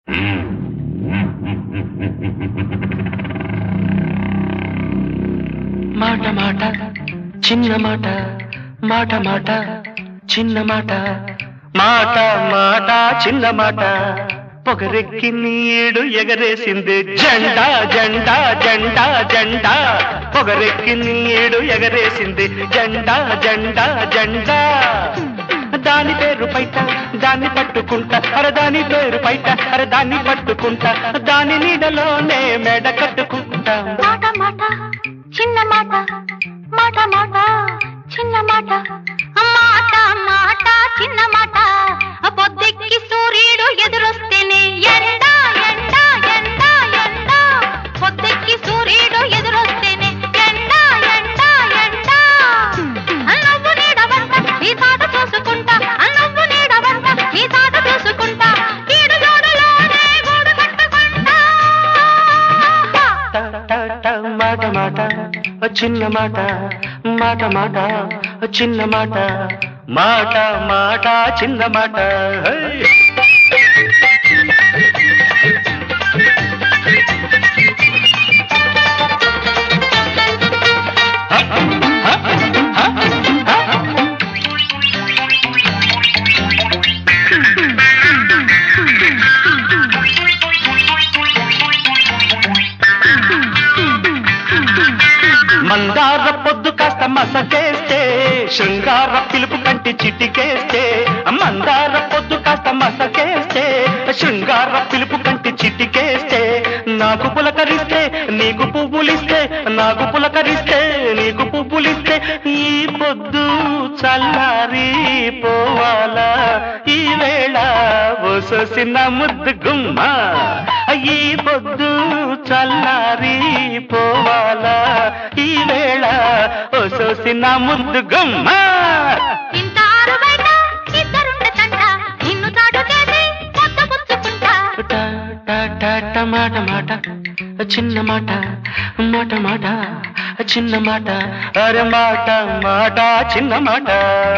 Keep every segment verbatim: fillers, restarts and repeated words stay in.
మాట మాట చిన్న మాట మాట మాట చిన్న మాట మాట మాట చిన్న మాట పొగరెక్కి నీడు ఎగరేసింది జెండా జెండా జెండా జెండా పొగరెక్కి నీడు ఎగరేసింది జెండా జెండా జెండా దాని పేరు పైట దాన్ని పట్టుకుంటా అరే దాని పేరు పైట అరే దాన్ని పట్టుకుంటా దాని నీడలోనే మెడ కట్టుకుంటా మాట మాట చిన్న మాట మాట మాట చిన్న మాట మాట మాట చిన్న మాట పొద్దెక్కి సూర్యుడు ఎదురొస్తేనే ఎండా ఎండా ఎండా ఎండా పొద్దెక్కి సూర్యుడు ఎదురొస్తేనే ఎండా ఎండా ఎండా నవ్వు నీడవంట ఈ తాట చూసుకుంటా నవ్వు నీడవంట ఈ తాట చూసుకుంటా ఈడు జోడులోనే గూడు కట్టుకుంటా మాట మాట చిన్న మాట మాట మాట చిన్న మాట మాట మాట చిన్న మాట మందార పొద్దు కాస్త మసకేస్తే శృంగార పిలుపు కంటి చిటికేస్తే మందార పొద్దు కాస్త మసకేస్తే శృంగార పిలుపు కంటి చిటికేస్తే నాకు పులకరిస్తే నీకు పువ్వులిస్తే నాకు పులకరిస్తే నీకు పువ్వులిస్తే ఈ పొద్దు చల్లారి పోవాలా ఈ వేళ ఓసోసిన ముద్దు గుమ్మ ఈ పొద్దు చల్లారి పోవాలా ఈ వేళ ఓసోసిన ముద్దు గుమ్మ ఇంత ఆరుబయట ఇద్దరుండటంట నిన్ను తాడు చేసి పొద్దు పుచ్చుకుంటా మాట మాట చిన్న మాట మాట మాట చిన్న మాట అరే మాట మాట చిన్న మాట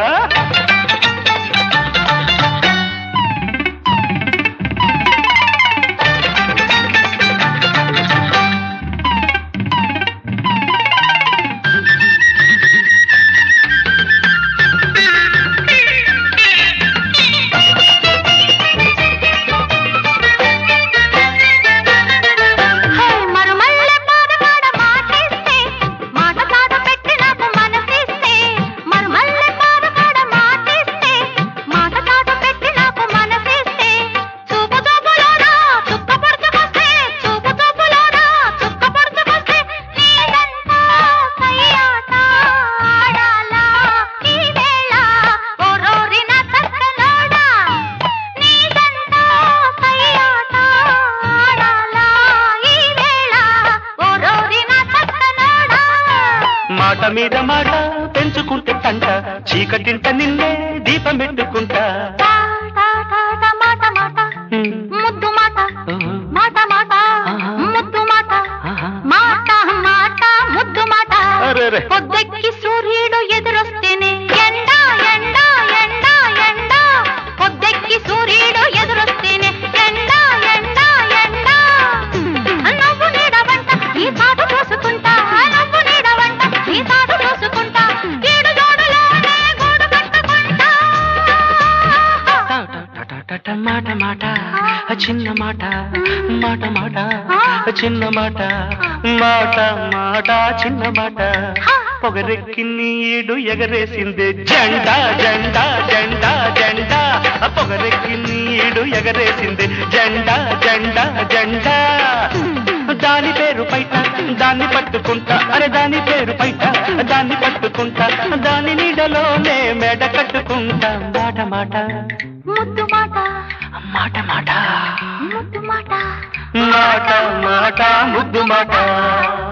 మాట మీద మాట పెంచుకుంటే తంట చీకటింట నిన్నే దీపం పెట్టుకుంటా మాట మాట ముద్దు మాట మాట మాట ముద్దు మాట మాట మాట ముద్దు మాట పొద్దెక్కి సూర్యుడు ఎదురొస్తేనే ఎండా ఎండా ఎండా ఎండా పొద్దెక్కి సూర్యుడు ఎదురొస్తేనే ఎండా ఎండా ఎండా నవ్వు నీడవంట ఈ తాట చూసుకుంటా నవ్వు నీడవంట ఈ తాట చూసుకుంటా ఈడు జోడులోనే గూడు కట్టుకుంటా మాట మాట చిన్న మాట మాట మాట చిన్న మాట మాట మాట చిన్న మాట పొగరెక్కి నీడు ఎగరేసింది జెండా జెండా జెండా జెండా పొగరెక్కి నీడు ఎగరేసింది జెండా జెండా జెండా దాని పేరు పైట దాన్ని పట్టుకుంటా అరే దాని పేరు పైట దాన్ని పట్టుకుంటా దాని నీడలోనే మెడ కట్టుకుంటా మాట మాట ముద్దు మాట మాట మాట ముద్దు మాట మాట మాట ముద్దు మాట